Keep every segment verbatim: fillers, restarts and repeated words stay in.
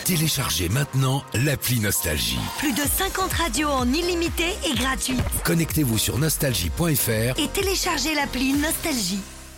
Téléchargez maintenant l'appli Nostalgie. Plus de cinquante radios en illimité et gratuite. Connectez-vous sur nostalgie point f r et téléchargez l'appli Nostalgie.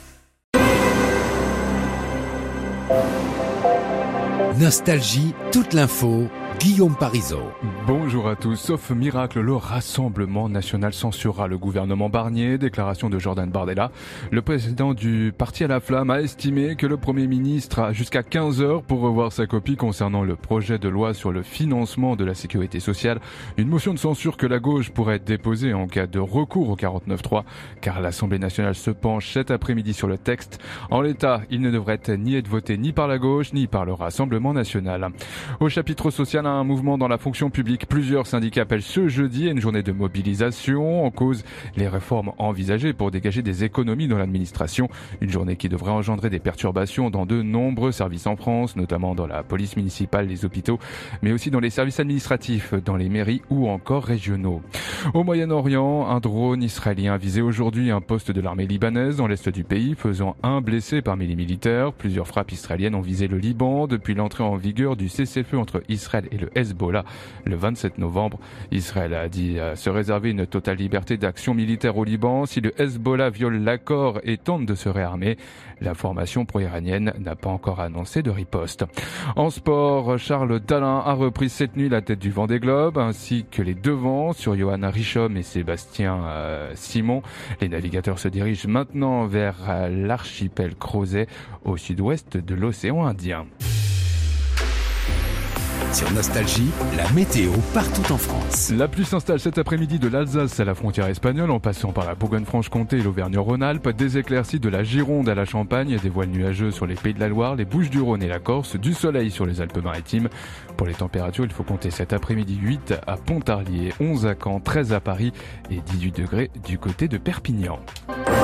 Nostalgie, toute l'info, Guillaume Parisot. Bonjour à tous. Sauf miracle, le Rassemblement national censurera le gouvernement Barnier. Déclaration de Jordan Bardella. Le président du parti à la flamme a estimé que le Premier ministre a jusqu'à quinze heures pour revoir sa copie concernant le projet de loi sur le financement de la sécurité sociale. Une motion de censure que la gauche pourrait déposer en cas de recours au quarante-neuf trois, car l'Assemblée nationale se penche cet après-midi sur le texte. En l'état, il ne devrait ni être voté ni par la gauche ni par le Rassemblement national. Au chapitre social, un mouvement dans la fonction publique. Plusieurs syndicats appellent ce jeudi à une journée de mobilisation. En cause, les réformes envisagées pour dégager des économies dans l'administration. Une journée qui devrait engendrer des perturbations dans de nombreux services en France, notamment dans la police municipale, les hôpitaux, mais aussi dans les services administratifs, dans les mairies ou encore régionaux. Au Moyen-Orient, un drone israélien a visé aujourd'hui un poste de l'armée libanaise dans l'est du pays, faisant un blessé parmi les militaires. Plusieurs frappes israéliennes ont visé le Liban depuis l'entrée en vigueur du cessez-le-feu entre Israël et le Hezbollah le vingt-sept novembre. Israël a dit se réserver une totale liberté d'action militaire au Liban si le Hezbollah viole l'accord et tente de se réarmer. La formation pro-iranienne n'a pas encore annoncé de riposte. En sport, Charles Dalin a repris cette nuit la tête du Vendée Globe ainsi que les devants sur Johanna Richomme et Sébastien euh, Simon. Les navigateurs se dirigent maintenant vers euh, l'archipel Crozet au sud-ouest de l'océan Indien. Sur Nostalgie, la météo partout en France. La pluie s'installe cet après-midi de l'Alsace à la frontière espagnole en passant par la Bourgogne-Franche-Comté et l'Auvergne-Rhône-Alpes. Des éclaircies de la Gironde à la Champagne, des voiles nuageux sur les Pays de la Loire, les Bouches-du-Rhône et la Corse, du soleil sur les Alpes-Maritimes. Pour les températures, il faut compter cet après-midi huit à Pontarlier, onze à Caen, treize à Paris et dix-huit degrés du côté de Perpignan.